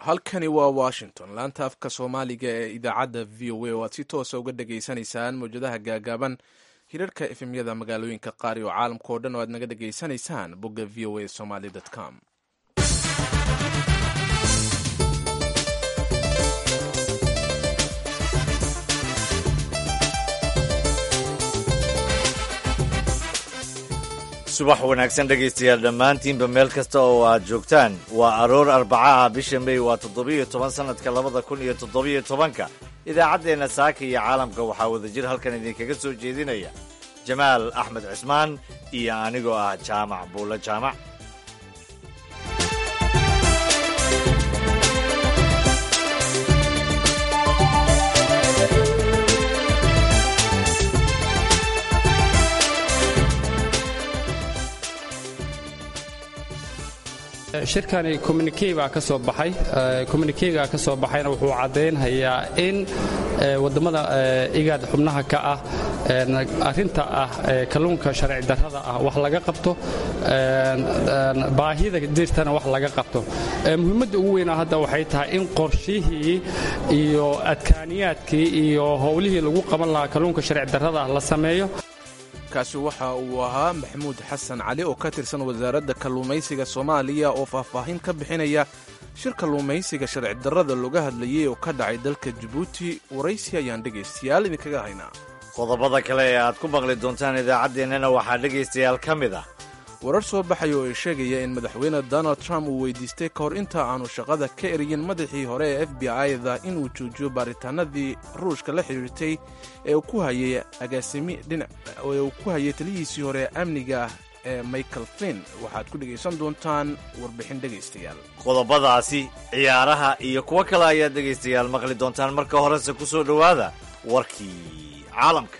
halkani waa washington laanta afka soomaaliga ee idaacadda v o a oo aad si toosa uga dhageysanaysaan mawjadaha gaagaaban hirarka efemyada magaalooyinka qaar iyo caalamka oo dhan oo aad naga dhageysanaysaan bogga v o a somaly com. subax wanaagsan dhegaystayaal dhammaantiinba meel kasta oo aad joogtaan waa aroor arbacaha bisha mey waa 17 sannadka 2017 idaacaddeenna saaka iyo caalamka waxaa wadajir halkan idinkaga soo jeedinaya jamaal axmed cismaan iyo anigoo ah jaamac buulle jaamac. shirkani communique baa ka soo baxay communiquega ka soo baxayna wuxuu caddaynhayaa in waddamada igaad xubnaha ka ah arrinta ah kalluunka sharci darrada ah wax laga qabto baahida jirtana wax laga qabto. muhiimadda ugu weynaa hadda waxay tahay in qorshihii iyo adkaaniyaadkii iyo howlihii lagu qaban lahaa kalluunka sharci darrada ah la sameeyo. kaasi waxa uu ahaa maxamuud xasan cali oo ka tirsan wasaaradda kalluumaysiga soomaaliya oo faahfaahin ka bixinaya shir kalluumaysiga sharci darrada looga hadlayay oo ka dhacay dalka jabuuti. waraysi ayaan dhegaystayaal idinkaga haynaa. qodobada kale ee aad ku maqli doontaan idaacaddeenana waxaa dhegaystayaal ka mid ah warar soo baxaya oo ay sheegaya in madaxweyne donald trump uu weydiistay ka hor inta aanu shaqada ka eryin madaxii hore ee f b i-da inuu joojiyo baaritaanadii ruushka la xidhiirtay ee uu ku hayay taliyihiisii hore amniga ee michael flynn. waxaad ku dhegaysan doontaan warbixin dhegaystayaal. qodobadaasi ciyaaraha iyo kuwo kale ayaad dhegaystayaal maqli doontaan. marka horese ku soo dhowaada warkii caalamka.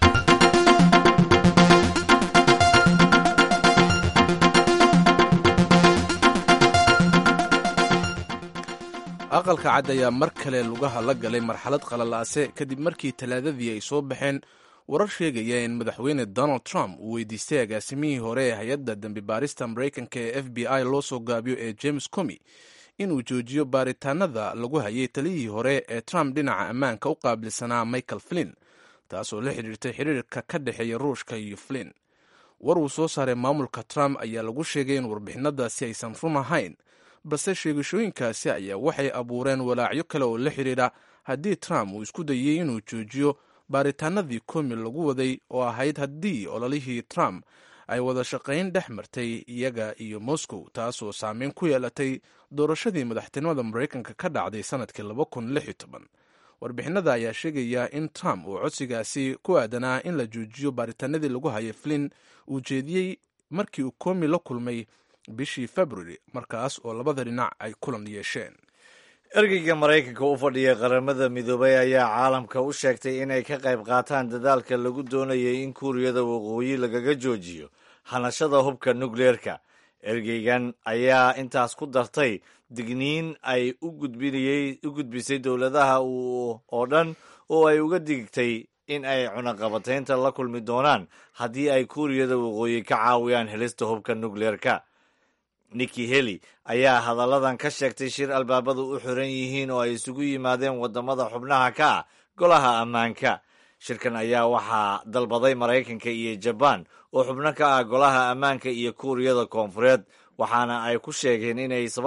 aqalka cad ayaa mar kale lugaha la galay marxalad qalalaase kadib markii talaadadii ay soo baxeen warar sheegaya in madaxweyne donald trump uu weydiistay agaasimihii hore ee hay-adda dembi baarista maraykanka ee f b i loo soo gaabiyo ee james comey inuu joojiyo baaritaanada lagu hayay taliyihii hore ee trump dhinaca ammaanka u qaabilsanaa michael flynn, taasoo la xidhiirtay xiriirka ka dhexeeya ruushka iyo flynn. war uu soo saaray maamulka trump ayaa lagu sheegay in warbixinadaasi aysan run ahayn, balse sheegashooyinkaasi ayaa waxay abuureen walaacyo kale oo la xidhiidha haddii trump uu isku dayey inuu joojiyo baaritaanadii komi lagu waday oo ahayd haddii ololihii trump ay wada shaqayn dhex martay iyaga iyo moscow, taasoo saameyn ku yeelatay doorashadii madaxtinimada maraykanka ka dhacday sannadkii 2016. warbixinada ayaa sheegaya in trump uu codsigaasi ku aadanaa in la joojiyo baaritaanadii lagu hayay flynn uu jeediyey markii uu komi la kulmay bishii february, markaas oo labada dhinac ay kulan yeesheen. ergeyga maraykanka u fadhiya qaramada midoobay ayaa caalamka u sheegtay inay ka qayb qaataan dadaalka lagu doonayay in kuuriyada waqooyi lagaga joojiyo hanashada hubka nukleerka. ergeygan ayaa intaas ku dartay digniin ay u gudbisay dowladaha oo dhan oo ay uga digtay in ay cunaqabataynta la kulmi doonaan haddii ay kuuriyada waqooyi ka caawiyaan helista hubka nukleerka. nikki haley ayaa hadalladan ka sheegtay shir albaabadu u xiran yihiin oo ay isugu yimaadeen waddamada xubnaha ka ah golaha ammaanka. shirkan ayaa waxaa dalbaday maraykanka iyo jabaan oo xubno ka ah golaha ammaanka iyo kuuriyada koonfureed, waxaana ay ku sheegeen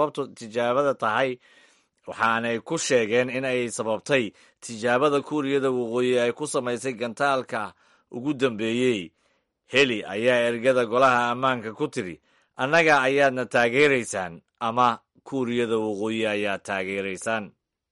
inay sababtay tijaabada kuuriyada waqooyi ay ku samaysay gantaalka ugu dambeeyey. haley ayaa ergada golaha ammaanka ku tiri, annaga ayaadna taageeraysaan ama kuuriyada waqooyi ayaad taageeraysaan.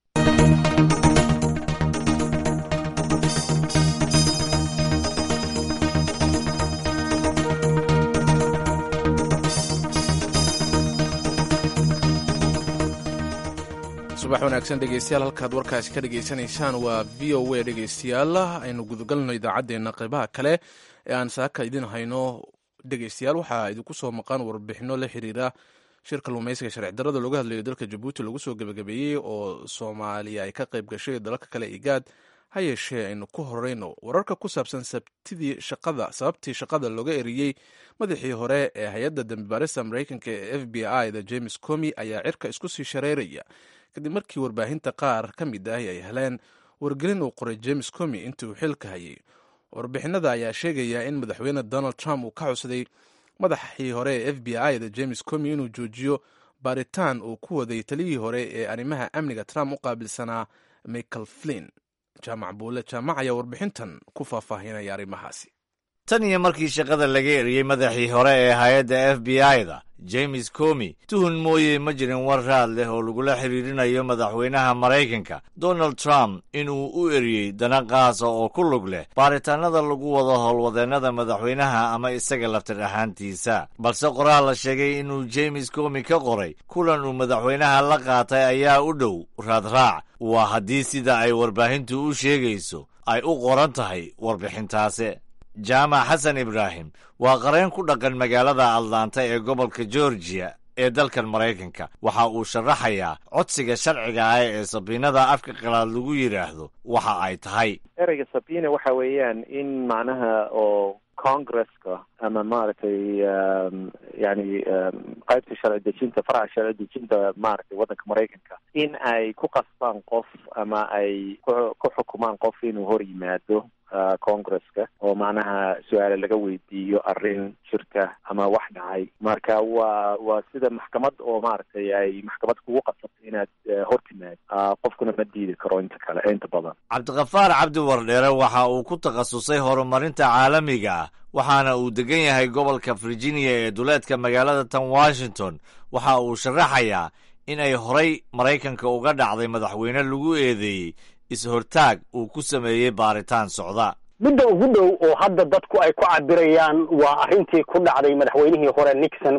subax wanaagsan dhegaystayaal, halkaad warkaasi ka dhegaysanaysaan waa v o a. dhegaystayaal aynu gudagalno idaacaddeenna qaybaha kale ee aan saaka idin hayno. dhegaystayaal waxaa idinku soo maqan warbixino la xiriira shir kalluumaysiga sharci darrada looga hadlayo dalka jabuuti lagu soo gebagabeeyey oo soomaaliya ay ka qayb gashay dalalka kale igaad. ha yeeshee aynu ku horeyno wararka ku saabsan sababtii shaqada looga eriyey madaxii hore ee hay-adda dambibaarista maraykanka ee f b i da james comey ayaa cirka isku sii shareeraya kadib markii warbaahinta qaar ka mid ah ay heleen wargelin uu qoray james comey intii uu xilka hayay. warbixinada ayaa sheegaya in madaxweyne donald trump uu ka codsaday madaxii hore ee f b i-da james comey inuu joojiyo baaritaan uu ku waday taliyihii hore ee arrimaha amniga trump u qaabilsanaa michael flynn. jaamac buule jaamac ayaa warbixintan ku faahfaahinaya arrimahaasi. tan iyo markii shaqada laga eriyey madaxii hore ee hay-adda f b i-da james comey tuhun mooye ma jirin war raad leh oo lagula xiriirinayo madaxweynaha maraykanka donald trump inuu u eriyey dana qaasa oo ku lug leh baaritaanada lagu wado howlwadeennada madaxweynaha ama isaga laftir ahaantiisa. balse qoraal la sheegay inuu james comey ka qoray kulan uu madaxweynaha la qaatay ayaa u dhow raadraac, waa haddii sida ay warbaahintu u sheegayso ay u qoran tahay warbixintaasi. jaamac xasan ibraahim waa qareen ku dhaqan magaalada atlanta ee gobolka georgiya ee dalkan maraykanka. waxa uu sharaxayaa codsiga sharciga ah ee sabiinada afka qalaad lagu yidhaahdo waxa ay tahay. ereyga sabiina waxa weeyaan in macnaha oo congresska ama maaragtay yani qaybta sharci dejinta faraca sharci dejinta maaragtay waddanka maraykanka in ay ku qasbaan qof ama ay ku xukumaan qof inuu hor yimaado congresska oo macnaha su-aale laga weydiiyo arrin jirta ama wax dhacay. marka waa sida maxkamad oo maaragtay ay maxkamad kugu qasabto inaad hor timaad, qofkuna ma diidi karo inta badan. cabdiqafaar cabdi wardheere waxa uu ku takhasusay horumarinta caalamiga ah waxaana uu degan yahay gobolka virginia ee duleedka magaalada tan washington. waxa uu sharaxayaa in ay horay maraykanka uga dhacday madaxweyne lagu eedeeyey is-hortaag uu ku sameeyey baaritaan socda. midda ugu dhow oo hadda dadku ay ku cabirayaan waa arrintii ku dhacday madaxweynihii hore nixon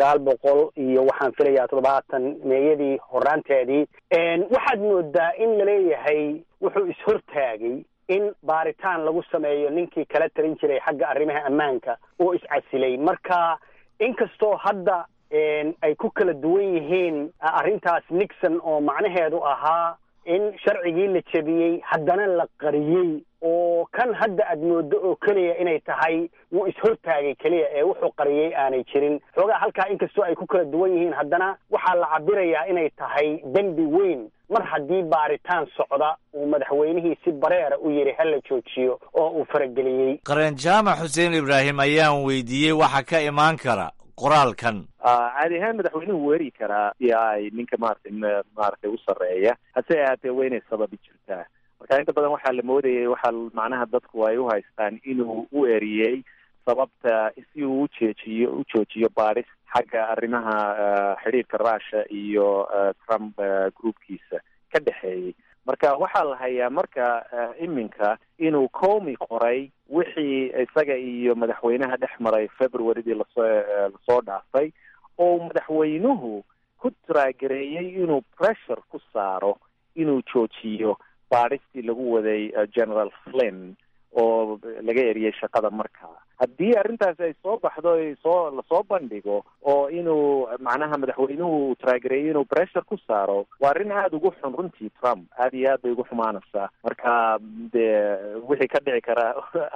1900 iyo waxaan filayaa 70 meeyadii horaanteedii. waxaad moodaa in laleeyahay wuxuu is-hortaagay in baaritaan lagu sameeyo ninkii kala tarin jiray xagga arrimaha ammaanka oo is-casilay. marka inkastoo hadda ay ku kala duwan yihiin arrintaas nixon oo macnaheedu ahaa in sharcigii la jebiyey haddana la qariyey, oo kan hadda aad moodo oo keliya inay tahay wuu is-hortaagay keliya ee wuxuu qariyey aanay jirin. xoogaa halkaa inkastoo ay ku kala duwan yihiin haddana waxaa la cabirayaa inay tahay dembi weyn mar haddii baaritaan socda uu madaxweynihii si bareera u yidhi hala joojiyo oo uu farageliyey. qareen jaamac xuseen ibraahim ayaan weydiiyey waxa ka imaan kara qoraalkan. caadi ahaan madaxweynuhu weeri karaa si ay ninka maaragtay u sarreeya, hase ahaatee waa inay sababi jirtaa. marka inta badan waxaa la moodayay waxaa macnaha dadku ay u haystaan inuu u eriyey sababta si uu u joojiyo baadhis xagga arrimaha xidhiirka Russia iyo Trump groupkiisa ka dhexeeyey. marka waxaa la hayaa marka iminka inuu Comey qoray wixii isaga iyo madaxweynaha dhex maray February-dii lasoo dhaafay oo madaxweynuhu ku taageereeyay inuu pressure ku saaro inuu joojiyo baadhistii lagu waday General Flynn oo laga eriyey shaqada. markaa haddii arrintaasi ay soo baxdo lasoo bandhigo oo inuu macnaha madaxweynuhu taageereeyay inuu pressure ku saaro, waa arrin aada ugu xun runtii Trump, aad iyo aad bay ugu xumaanaysaa. marka dee wixii ka dhici karaa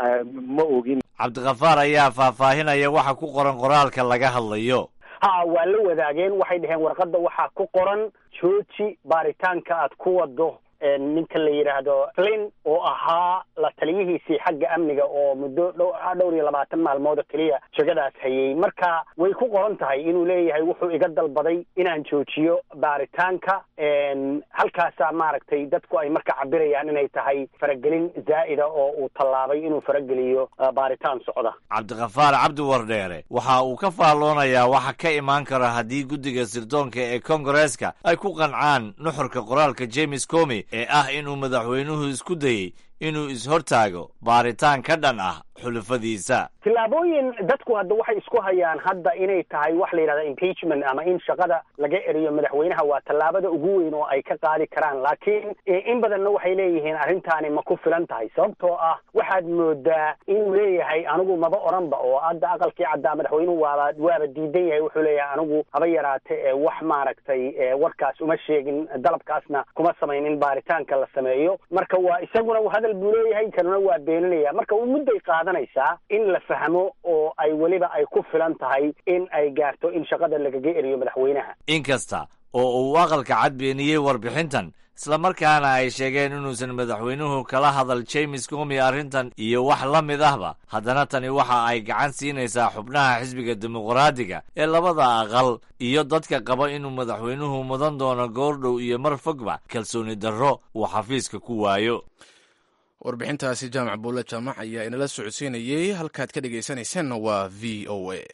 ma ogin. cabdiqafaar ayaa faahfaahinaya waxa ku qoran qoraalka laga hadlayo. waa la wadaageen, waxay dhaheen warqadda waxaa ku qoran jooji baaritaanka aad ku wado ninka la yidhaahdo Flynn oo ahaa la taliyihiisii xagga amniga oo muddo dhowr iyo 20 maalmood oo keliya jagadaas hayay. marka way ku qoran tahay inuu leeyahay wuxuu iga dalbaday inaan joojiyo baaritaanka. halkaasaa maaragtay dadku ay marka cabirayaan inay tahay faragelin zaa'ida oo uu tallaabay inuu farageliyo baaritaan socda. cabdiqafaar cabdi wardheere waxa uu ka faalloonayaa waxa ka imaan kara haddii guddiga sirdoonka ee kongareeska ay ku qancaan nuxurka qoraalka James Comey ee ah inuu madaxweynuhu isku dayey inuu is-hortaago baaritaan ka dhan ah xulufadiisa. tillaabooyin dadku hadda waxay isku hayaan hadda inay tahay wax la yidhahda impeachment ama in shaqada laga eriyo madaxweynaha waa tallaabada ugu weyn oo ay ka qaadi karaan. laakiin in badanna waxay leeyihiin arrintaani ma ku filan tahay, sababtoo ah waxaad moodaa inuu leeyahay anigu maba oranba, oo hadda aqalkii caddaa madaxweynuhu waaba diidan yahay. wuxuu leeyahay anigu haba yaraate wax maaragtay warkaas uma sheegin, dalabkaasna kuma samayn in baaritaanka la sameeyo. marka waa isaguna hadal buu leeyahay, kanuna waa beeninaya. marka mudday qaadanaysaa in la fahmo oo ay weliba ay ku filan tahay in ay gaarto in shaqada lagaga eriyo madaxweynaha. inkasta oo uu aqalka cad beeniyey warbixintan islamarkaana ay sheegeen inuusan madaxweynuhu kala hadal James Comey arrintan iyo wax la mid ahba. haddana tani waxa ay gacan siinaysaa xubnaha xisbiga dimuqraadiga ee labada aqal iyo dadka qaba inuu madaxweynuhu mudan doono goordhow iyo mar fogba kalsooni darro uu xafiiska ku waayo. warbixintaasi jaamac buulle jaamac ayaa inala socodsiinayey. halkaad ka dhegaysanaysaanna waa v o a.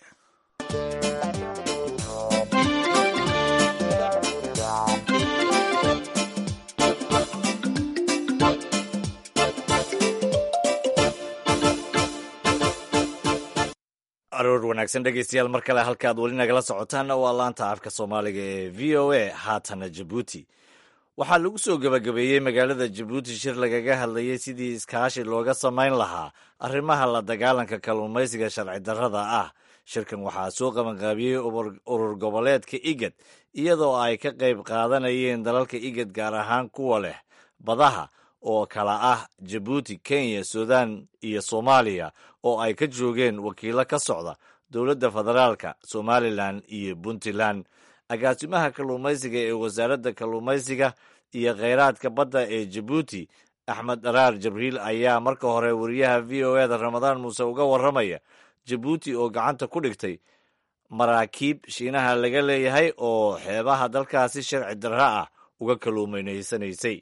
aroor wanaagsan dhegaystayaal, mar kale halkaad weli nagala socotaanna waa laanta afka soomaaliga ee v o a. haatana Jabuuti waxaa lagu soo gebagabeeyey magaalada Jabuuti shir lagaga hadlayay sidii iskaashi looga samayn lahaa arrimaha la dagaalanka kalluumaysiga sharci darrada ah. shirkan waxaa soo qabanqaabiyey urur goboleedka IGAD iyadoo ay ka qayb qaadanayeen dalalka IGAD gaar ahaan kuwa leh badaha oo kala ah Jabuuti, Kenya, Suudaan iyo Soomaaliya, oo ay ka joogeen wakiilo ka socda dowladda federaalka, Somalilan iyo Puntland. agaasimaha kalluumaysiga ee wasaaradda kalluumaysiga iyo kheyraadka badda ee Jabuuti, Axmed Dharaar Jibriil, ayaa marka hore wariyaha v o a da Ramadaan Muuse uga warramaya Jabuuti oo gacanta ku dhigtay maraakiib Shiinaha laga leeyahay oo xeebaha dalkaasi sharci darro ah uga kalluumaysanaysay.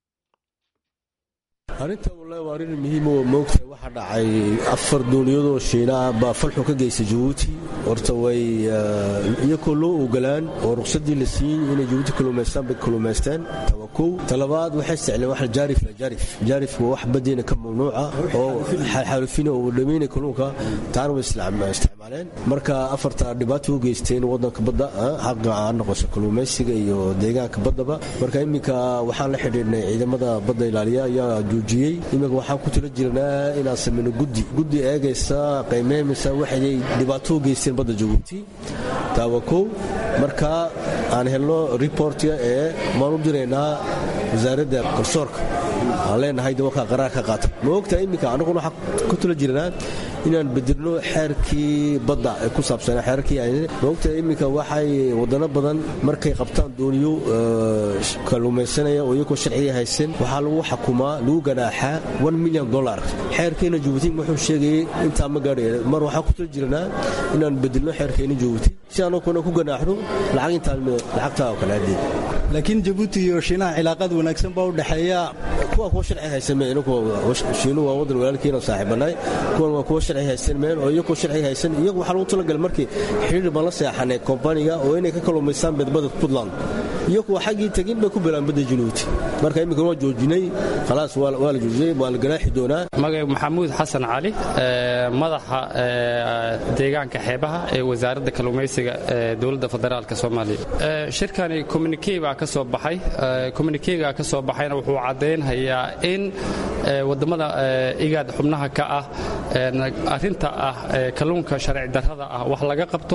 arrintan wallahi waa arrin muhiim oo moogtahay waxa dhacay 4 dooniyadoo Shiina baa falxu ka geysay Jabuuti. horta way iyagoo loo ogolaan oo ruqsadii la siiyey inay Jabuuti kalluumaystaan bay kalluumaystaan. tawakow talabaad waxay isticmaaleen wax jaarif waa wax badiina ka mamnuuca oo xaalufina oo dhameeyay kalluunka taan way isticmaaleen. marka afarta dhibaato u geysteen wadanka badda xaq aan noqosho kalluumaysiga iyo deegaanka baddaba. marka iminka waxaan la xidhiidhnay ciidamada badda ilaaliya ayaa joojiyey. iminka waxaan ku tala jirnaa inaan sameeyno guddi eegaysa qiimeynaysa waxay dhibaato u geysteen badda Jabuuti. tawakow marka aan helno reportiga ee maan u direynaa wasaaradda garsoorka aan leenahay dawalka qaraar ka qaata. ma ogtahay iminka anaguna waxaan ku tala jirnaa inaan bedelno xeerkii badda ee ku saabsan xeerkii ma ogtahay iminka waxay wadano badan markay qabtaan dooniyo kalluumaysanaya oo iyagoo sharciga haysan waxaa lagu xukumaa lagu ganaaxaa $1 million. xeerkeena Jabuuti wuxuu sheegay inta ma gaadhay. mar waxaan ku tala jirnaa inaan bedelno xeerkeena Jabuuti si aan ku ganaaxno lacagta oo kale hadii. laakiin Jabuuti iyo Shiinaha cilaaqad wanaagsan baa u dhaxeeya. kuwa sharci haysan meel Shiinuhu waa wadan walaalkiina saaxiibanay. kuwa sharci haysan meel oo iyagoo sharci haysan iyagu waxa lagu talagalay markii xiriir baan la seexanay kompaniga oo inay ka kalluumaystaan badbada Puntland. iyagu xaqii tagin bay ku bilaan badda Jabuuti. marka iminka waa joojinay khalaas waa la joojiyay waa la ganaaxi doonaa. magac Maxamuud Xasan Cali, madaxa deegaanka xeebaha ee wasaaradda kalluumaysiga ee dowladda federaalka Soomaaliya. shirkani communique baa ka soo baxay. communique-ga ka soo baxayna wuxuu cadeynayaa in wadamada IGAD xubnaha ka ah arrinta ah kalluunka sharci darrada ah wax laga qabto,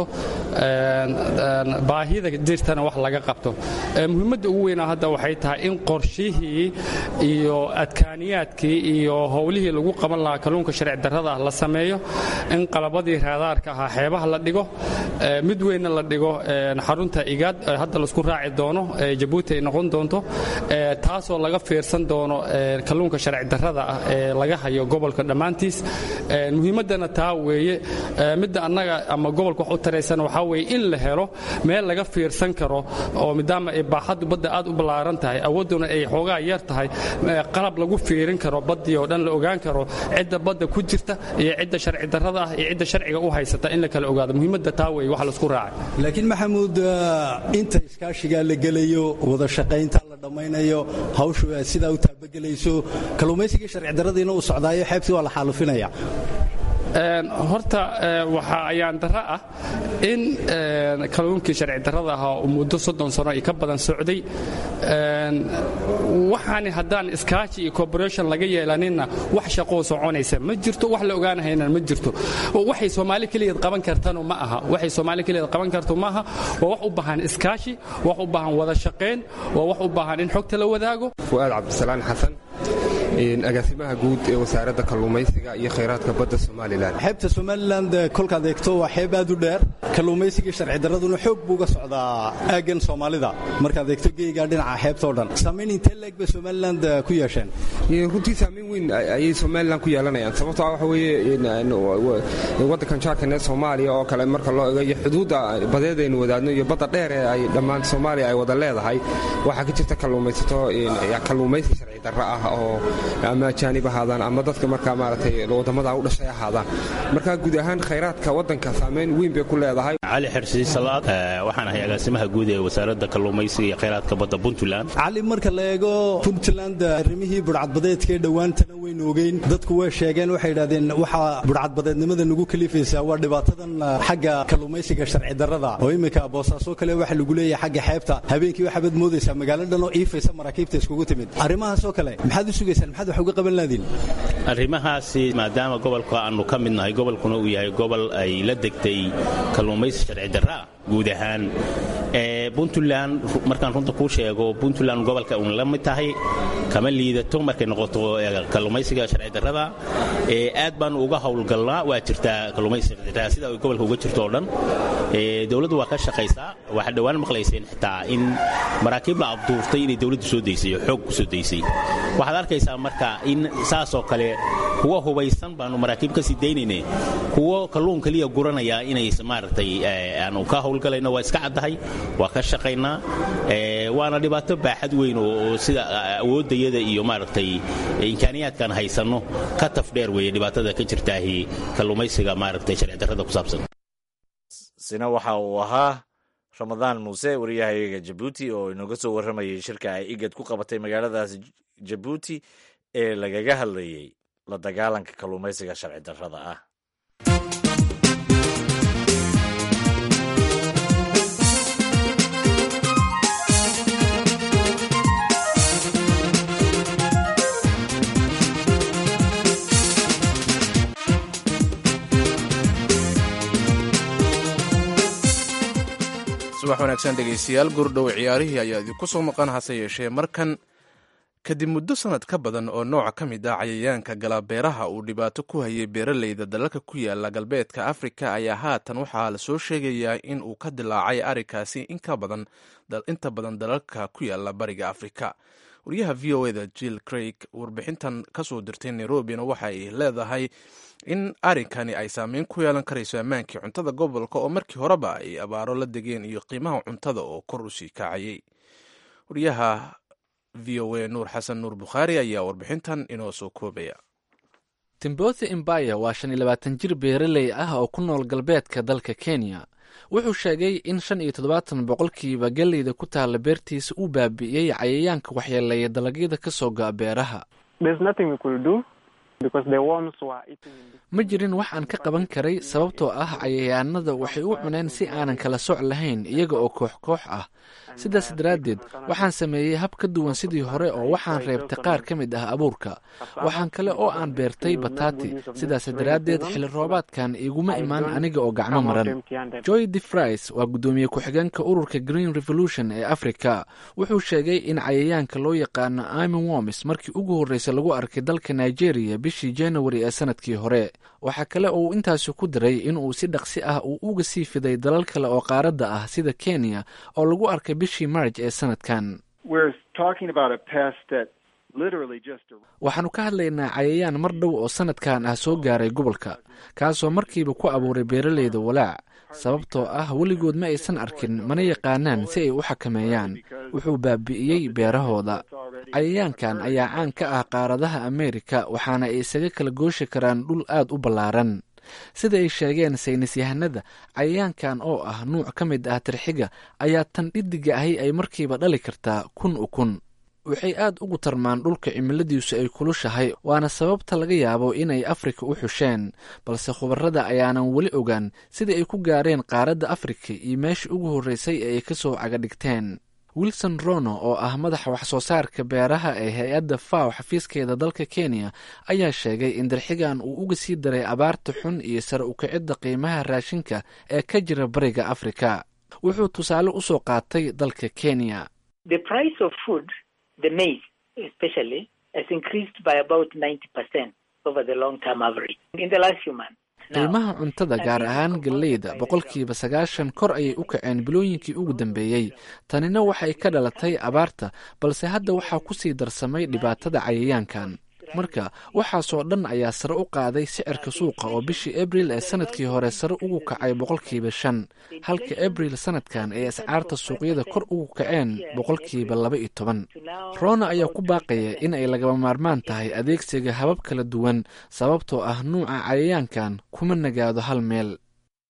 baahida jirtana wax laga qabto. muhiimadda ugu weyn hadda waxay tahay in qorshihii iyo adkaaniyaadkii iyo howlihii lagu qaban lahaa kalluunka sharci darrada ah la sameeyo, in qalabadii raadaarka ahaa xeebaha la dhigo, mid weynna la dhigo xarunta IGAD hadda laisku raaci doono Jabuuti ay noqon doonto, taasoo laga fiirsan doono kalluunka sharci darrada ah ee laga hayo gobolka dhammaantiis. muhiimaddana taa weeye. midda annaga ama gobolka wax u taraysan waxaa weeye in la helo meel laga fiirsan karo oo maadaama ay baaxaddu badda aad u ballaaran tahay, awoodduna ay xoogaa yar tahay, qalab lagu fiirin karo baddii oo dhan la ogaan karo cidda badda ku jirta iyo cidda sharci darrada ah iyo cidda sharciga u haysata in la kala ogaado. muhiimadda taa weeye wax laisku raacay. laakiin Maxamuud, inta iskaashiga la gelayo, wada shaqaynta la dhammaynayo, hawshu sidaa u taabagelayso, kalluumaysiga sharci darradiina uu socdaayo, xeebtii waa la xaalufinaya. horta waxa ayaan darro ah in kalluunkii sharci darrada ahaa uu muddo 30 sano iyo ka badan socday. waxaani haddaan iskaashi iyo cooperation laga yeelaninna wax shaqoo soconaysa ma jirto, wax la ogaanahayna ma jirto. waxay Soomaali kaliyeed qaban kartano ma aha. waxay Soomaali kaliyeed qaban karto ma aha. waa wax u baahan iskaashi, wax u baahan wada shaqayn, waa wax u baahan in xogta la wadaago. Fuaad Cabdisalaan Xasan, agaasimaha guud ee wasaaradda kalluumaysiga iyo kheyraadka badda Somaliland. xeebta Somaliland kolkaad eegto waa xeeb aad u dheer, kalluumaysiga sharci daraduna xoog buu uga socdaa aaggan Soomaalida markaad eegto geeyga dhinaca xeebta oo dhan saameyn intee leeg bay Somaliland ku yeesheen runtii saameyn weyn ayay Somaliland ku yeelanayaan sababtoo ah waxa weeye waddankan jaarkana Soomaaliya oo kale marka loo eego xuduudda badeedaynu wadaadno iyo badda dheer ee ay dhammaan Soomaaliya ay wada leedahay waxa ka jirta kalluumaysi sharci darro ah oo ama jaanib ahaadaan ama dadka markaa maaragtay wadamada u dhashay ahaadaan marka guud ahaan khayraadka waddanka saameyn weyn bay ku leedahay cali xirsi salaad waxaan ahay agaasimaha guud ee wasaaradda kalluumaysiga iyo khayraadka badda Puntland cali marka la eego Puntland arrimihii burcadbadeedka ee dhawaantana weyn ogeyn dadku way sheegeen waxay yiraahdeen waxa burcadbadeednimada nagu kalifaysa waa dhibaatadan xagga kalluumaysiga sharci darrada oo imika boosaaso kale waxa lagu leeyahay xagga xeebta habeenkii waxaad moodaysaa magaaladan oo iifaysa maraakiibta iskugu timid arrimahaas oo kale maxaad u sugaysaan maxaad wax uga qaban laadiin arrimahaasi maadaama gobolka aanu ka midnahay gobolkuna uu yahay gobol ay la degtay kalluumaysi sharci darra guud ahaan Puntland markaan runta ku sheego Puntland gobolka uu la mid tahay kama liidato markay noqoto kalluumaysiga sharci darrada aad baan uga hawlgalnaa waa jirtaa kalluumaysiga sharci darrada sida ay gobolka uga jirto oo dhan dawladdu waa ka shaqaysaa waxa dhawaan maqlayseen xitaa in maraakiib la abduurtay inay dawladdu soo deysay xoog ku soo deysay waxaad arkaysaa marka in saas oo kale kuwa hubaysan baanu maraakiib ka sii deynaynay kuwa kalluun kaliya guranaya inay maaragtay aanu ka hawlgalayno waa iska caddahay waa ka shaqaynaa waana dhibaato baaxad weyn oo sida awoodayada iyo maaragtay imkaaniyaadkan haysanno ka tafdheer weeye dhibaatada ka jirtaahi kalluumaysiga maaragtay sharci darrada ku saabsan sina waxa uu ahaa Ramadaan Muuse wariyahayaga Djibouti oo inooga soo warramayay shirka ay IGAD ku qabatay magaaladaas Djibouti ee lagaga hadlayay la dagaalanka kalluumaysiga sharci darrada ah subax wanaagsan dhegaystayaal gurdhow ciyaarihii ayaa idinku soo maqan hase yeeshee markan kadib muddo sanad ka badan oo nooca ka mid ah cayayaanka galaabeeraha uu dhibaato ku hayay beeralayda dalalka ku yaala galbeedka afrika ayaa haatan waxaa la soo sheegayaa in uu ka dilaacay arrinkaasi inta badan dalalka ku yaala bariga afrika wariyaha v o eda jill craig warbixintan kasoo dirtay nairobina waxay leedahay in arrinkani ay saameyn ku yeelan karayso ammaankii cuntada gobolka oo markii horeba ay abaaro la degeen iyo qiimaha cuntada oo kor u sii kacayay wariyaha v o a nuur xasan nuur bukhaari ayaa warbixintan inoo soo koobaya timbothi imbaya waa 25 jir beeraley ah oo ku nool galbeedka dalka kenya wuxuu sheegay in 75% galleyda ku taalla beertiisa uu baabi'iyey cayayaanka waxyeeleeya dalagyada ka soo go'a beeraha ma jirin wax aan ka qaban karay sababtoo ah cayayaanada waxay u cuneen si aanan kala soc lahayn iyaga oo koox ah sidaas daraaddeed waxaan sameeyey hab ka duwan sidii hore oo waxaan reebtay qaar ka mid ah abuurka waxaan kale oo aan beertay bataati sidaas daraaddeed xilli roobaadkan iguma imaan aniga oo gacmo maran joy defries waa guddoomiye ku-xigeenka ururka green revolution ee africa wuxuu sheegay in cayayaanka loo yaqaano armyworms markii ugu horreysay lagu arkay dalka nigeria bishii january ee sanadkii hore waxaa kale oo uu intaasi ku daray in uu si dhaqsi ah uu uga sii fiday dalal kale oo qaaradda ah sida kenya oo lagu arkay bishii marj ee sanadkan waxaanu ka hadlaynaa cayayaan mar dhow oo sanadkan ah soo gaaray gobolka kaasoo markiiba ku abuuray beeralayda walaac sababtoo ah weligood ma aysan arkin mana yaqaanaan si ay u xakameeyaan wuxuu baabi'iyey beerahooda cayayaankan ayaa caan ka ah qaaradaha ameerika waxaana ay isaga kala gooshi karaan dhul aad u ballaaran sida ay sheegeen saynis yahanada cayayaankan oo ah nuuc ka mid ah tirxiga ayaa tan dhiddiga ahi ay markiiba dhali kartaa kun waxay aad ugu tarmaan dhulka cimiladiisu ay kulushahay waana sababta laga yaabo inay afrika u xusheen balse khubarada ayaanan weli ogaan sida ay ku gaareen qaaradda afrika iyo meeshii ugu horreysay ee ay ka soo cagadhigteen wilson rono oo ah madaxa wax-soo saarka beeraha ee hay-adda faw xafiiskeeda dalka kenya ayaa sheegay in darxigan uu uga sii daray abaarta xun iyo sare ukicidda qiimaha raashinka ee ka jira bariga afrika wuxuu tusaale u soo qaatay dalka kenya the maize especially has increased by about 90% over the long-term average in the last few months. qiimaha cuntada gaar ahaan galleyda 90% kor ayay u kaceen bilooyinkii ugu dambeeyey. tanina waxay ka dhalatay abaarta, balse hadda waxaa ku sii darsamay dhibaatada cayayaankan. marka waxaasoo dhan ayaa sare u qaaday sicirka suuqa oo bishii abriil ee sanadkii hore sare ugu kacay 5%, halka abriil sanadkan ay ascaarta suuqyada kor ugu kaceen 12%. rona ayaa ku baaqaya in ay lagaba maarmaan tahay adeegsiga habab kala duwan sababtoo ah nuuca cayayaankan kuma nagaado hal meel.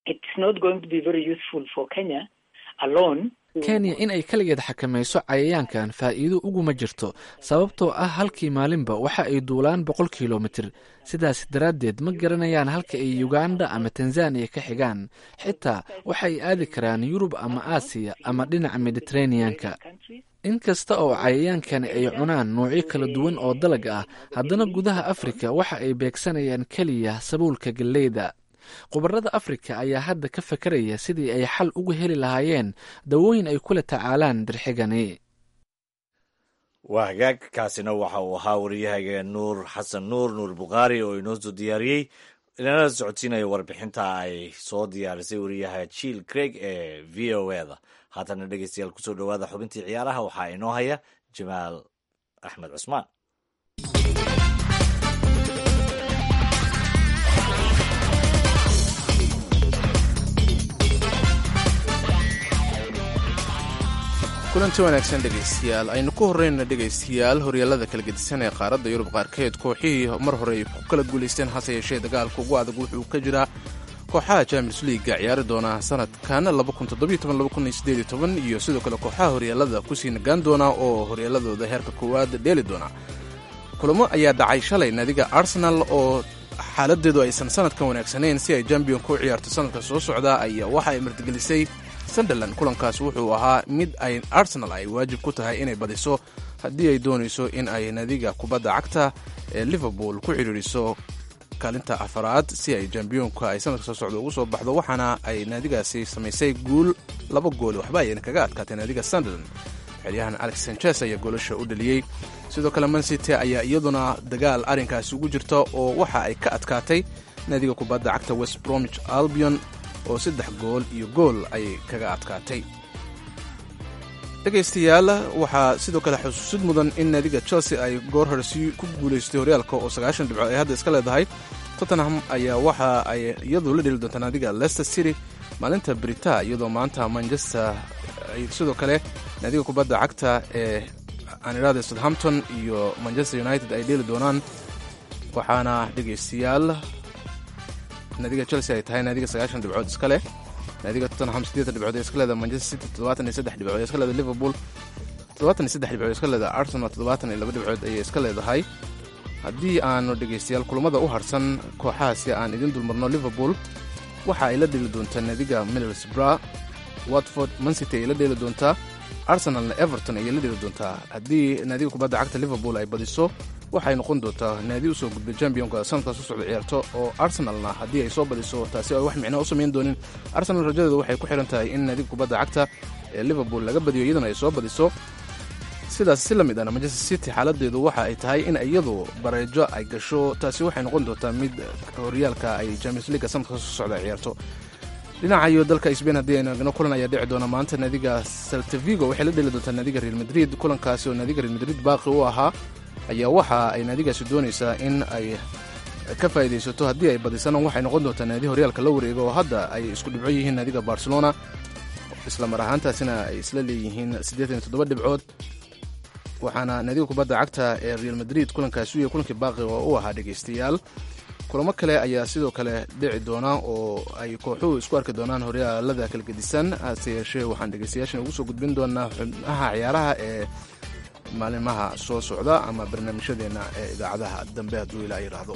kenya in ay kaligeed xakamayso cayayaankan faa'iido uguma jirto sababtoo ah halkii maalinba waxa ay duulaan 100 kilomitir. sidaas daraaddeed ma garanayaan halka ay uganda ama tanzania ka xigaan. xitaa waxay aadi karaan yurub ama aasiya ama dhinaca mediterraneanka. inkasta oo cayayaankani ay cunaan noocyo kala duwan oo dalag ah, haddana gudaha afrika waxa ay beegsanayaan keliya sabuulka galleyda. khubarada afrika ayaa hadda ka fakaraya sidii ay xal ugu heli lahaayeen dawooyin ay kula tacaalaan dirxigani. waa hagaag, kaasina waxa uu ahaa wariyahaga nuur xasan nuur bukhaari oo inoo soo diyaariyey inala socodsiinaya warbixinta ay soo diyaarisay wariyaha jill craig ee v o e da. haatana dhegeystayaal kusoo dhowaada xubintii ciyaaraha, waxaa inoo haya jamaal axmed cusmaan. kulanti wanaagsan dhegaystayaal. aynu ku horreyna dhegaystayaal horyaalada kala gedisan ee qaaradda yurub qaarkeed kooxihii mar hore ay ku kala guulaysteen, hase yeeshee dagaalka ugu adag wuxuu ka jiraa kooxaha champions leaga ciyaari doona sanadkan 2017-2018 iyo sidoo kale kooxaha horyaalada kusii nagaan doona oo horyaaladooda heerka koowaad dheeli doona. kulamo ayaa dhacay shalay. naadiga arsenal oo xaaladeedu aysan sanadkan wanaagsanayn si ay championka u ciyaarto sanadka soo socda ayaa waxa ay martigelisay sunderland. kulankaas wuxuu ahaa mid ay arsenal ay waajib ku tahay inay badiso haddii ay doonayso in ay naadiga kubadda cagta ee liverpool ku xidhiiriso kaalinta afaraad si ay championka ay sanadka soo socda ugu soo baxdo. waxaana ay naadigaasi samaysay guul 2 gool waxba ayayna kaga adkaatay naadiga sunderland. xilyahan alex sanchez ayaa goolasha u dhaliyey. sidoo kale mancity ayaa iyaduna dagaal arrinkaasi ugu jirta oo waxa ay ka adkaatay naadiga kubadda cagta west bromwich albion oo 3 gool iyo gool ayay kaga adkaatay. dhegaystayaal waxaa sidoo kale xusuusid mudan in naadiga chelsea ay goor hore si ku guulaystay horyaalka oo 90 dhibcood ay hadda iska leedahay. tottenham ayaa waxa ay iyadu la dheli doontaa naadiga leicester city maalinta brita, iyadoo maanta manchester ay sidoo kale naadiga kubadda cagta ee anirada southampton iyo manchester united ay dheeli doonaan. waxaana dhegaystayaal naadiga chelsea ay tahay naadiga 90 dhibcood iska leh, naadiga tottenham 80 dhibcood iska leedahay, manchester city 73 dhibcood iska leedahay, liverpool 73 dhibcood iska leedahay, arsenal 72 dhibcood ayay iska leedahay. haddii aanu dhegaystayaal kulamada u harsan kooxahaasi aan idin dulmarno, liverpool waxa ay la dheeli doontaa naadiga middlesbrough, watford mancity ay la dheeli doontaa, arsenalna everton ayay la dheeli doontaa. haddii naadiga kubadda cagta liverpool ay badiso waxay noqon doontaa naadi usoo gudbay championka sanadkaas u socda ciyaarto, oo arsenalna haddii ay soo badiso taasi ay wax micno u samayn doonin. arsenal rajadeedu waxay ku xihan tahay in naadiga kubadda cagta ee liverpool laga badiyo iyadana ay soo badiso. sidaas si la mid ahna manchester city xaaladeedu waxa ay tahay in iyadu bareejo ay gasho. taasi waxay noqon doontaa mid horyaalka ay champions league sanadkaas u socda ciyaarto. dhinaca iyo dalka Spain haddii aynu kulan ayaa dhici doona maanta. naadiga Celta Vigo waxay la dheli doontaa naadiga Real Madrid. kulankaasi oo naadiga Real Madrid baaqi u ahaa ayaa waxa ay naadigaasi doonaysaa in ay ka faa'iidaysato. haddii ay badisana waxay noqon doontaa naadi horyaalka la wareega oo hadda ay isku dhibco yihiin naadiga Barcelona, isla mar ahaantaasina ay isla leeyihiin 87 dhibcood. waxaana naadiga kubadda cagta ee Real Madrid kulankaasi iyo kulankii baaqi oo u ahaa dhegaystayaal. kulamo kale ayaa sidoo kale dhici doona oo ay kooxuhu isku arki doonaan horyaalada kala gedisan. hase yeeshee waxaan dhegaystayaashan ugu soo gudbin doonaa xubnaha ciyaaraha ee maalimaha soo socda ama barnaamijyadeena ee idaacadaha dambe hadduu ilaa yidhaahdo.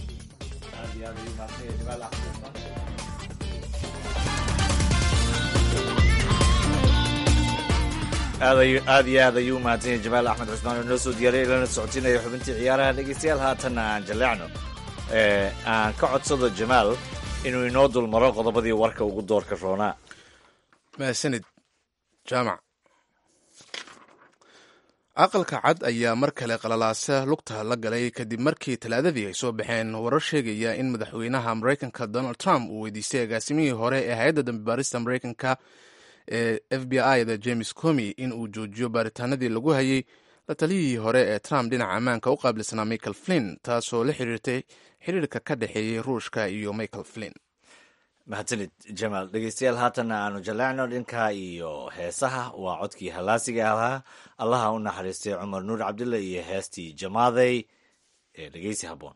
aad iyo aad ayuu mahadsan yahay jamaal axmed cusmaan oo noo soo diyaariyay lana socotinaya xubintii ciyaaraha. dhegeystayaal haatanna aan jaleecno aan ka codsado jamaal inuu inoo dulmaro qodobadii warka ugu doorka roonaa. mahadsanid jaamac. aqalka cad ayaa mar kale qalalaasa lugta la galay kadib markii talaadadii ay soo baxeen warar sheegaya in madaxweynaha maraykanka donald trump uu weydiistay agaasimihii hore ee hay-adda dambibaarista maraykanka ee f b i da james comey in uu joojiyo baaritaanadii lagu hayay la taliyihii hore ee trump dhinaca ammaanka u qaabilsanaa michael flynn taasoo la xiriirtay xiriirka ka dhexeeyey ruushka iyo michael flynn. mahadsanid jamaal. dhegeystayaal haatanna aanu jaleecno dhinka iyo heesaha. waa codkii hallaasiga ahaa allaha u naxariistay cumar nuur cabdille iyo heestii jamaaday ee dhegeysi habboon.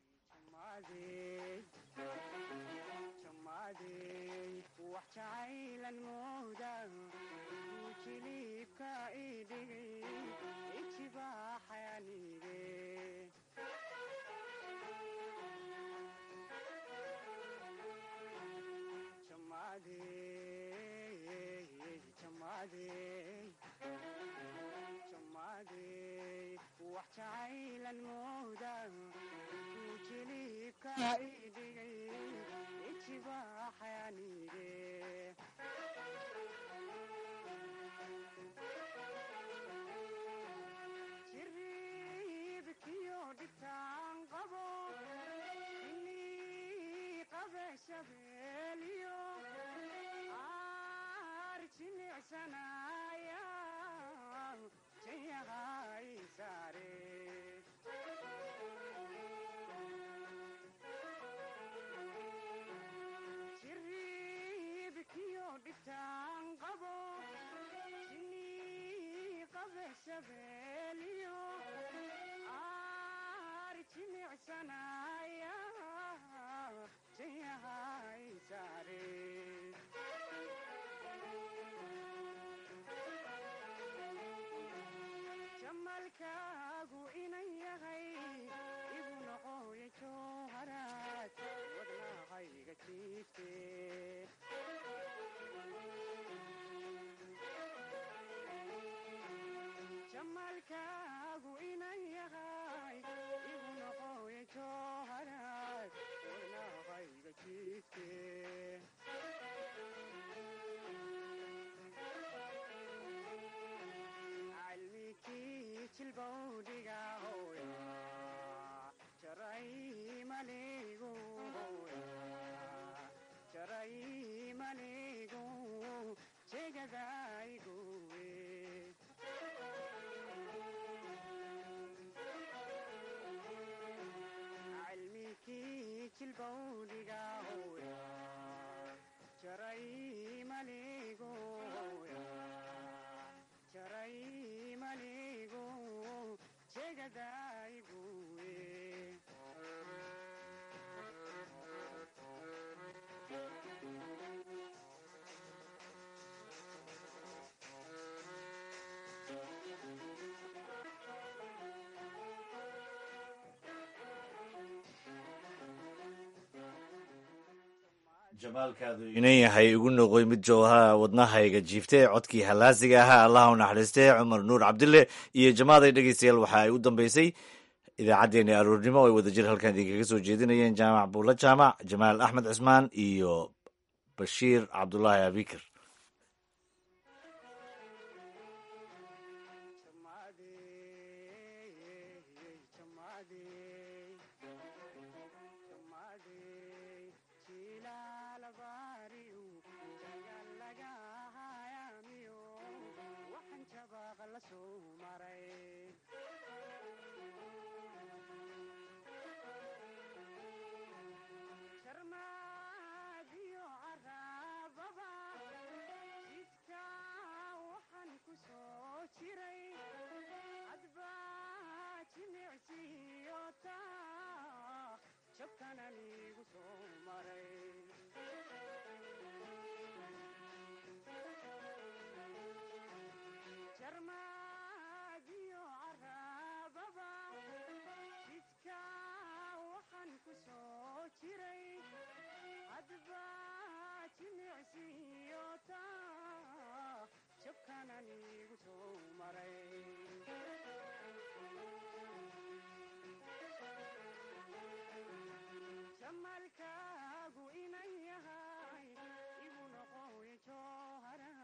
jamaalkaadu inan yahay igu noqoy mid jooha wadnahayga jiiftay codkii hallaasiga ahaa allaha u naxariistay cumar nuur cabdille iyo jamaaday dhegeystayaal waxa ay u dambeysay idaacaddeenii aroornimo oo ay wadajir halkan idinkaga soo jeedinayeen jaamac buulla jaamac jamaal axmed cismaan iyo bashiir cabdulaahi abikir. Jabkan anigu soo